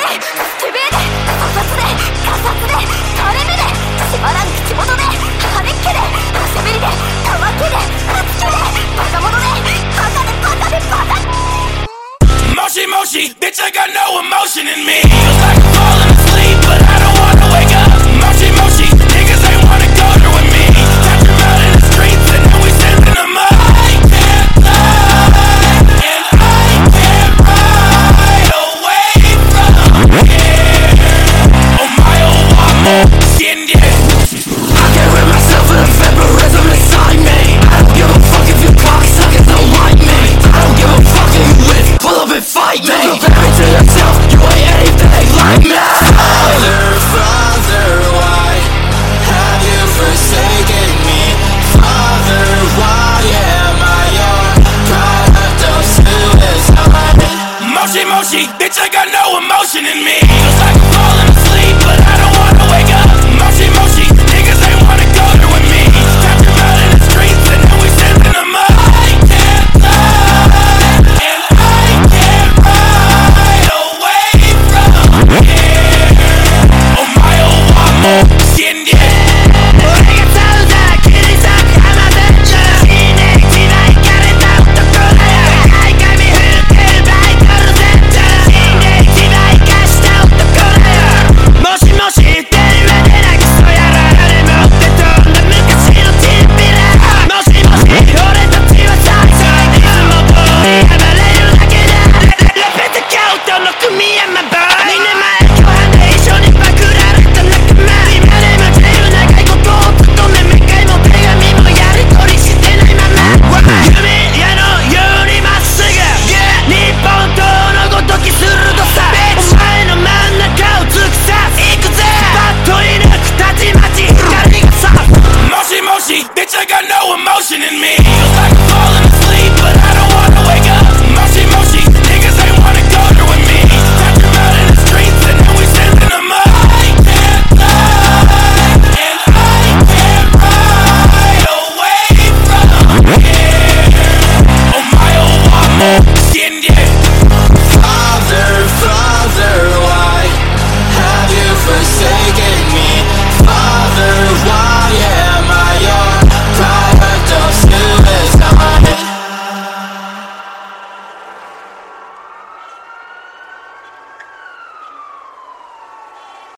スケベで粗雑でガサツで垂れ目でしばらん口元で晴れっ気でおしゃべりでたわけではつけでバカ者でバカでバカでバカ Moshi moshi, bitch I got no emotion in me. Feels like I'm falling asleep, but I don't wanna wake up. Moshi moshi, niggas ain't wanna go there with me. Catch them out in the streets and then we sending them up. I can't fly, and I can't ride away from here. Oh my oh amo, siente. I can't rid myself of the vampirism inside me. I don't give a fuck if you cocksuckers don't like me. I don't give a fuck if you live, pull up and fight me. You compare me to yourself, you ain't anything like me. Father, Father, why have you forsaken me? Father, why am I your product of suicide? Moshi moshi, bitch I got no emotion in me.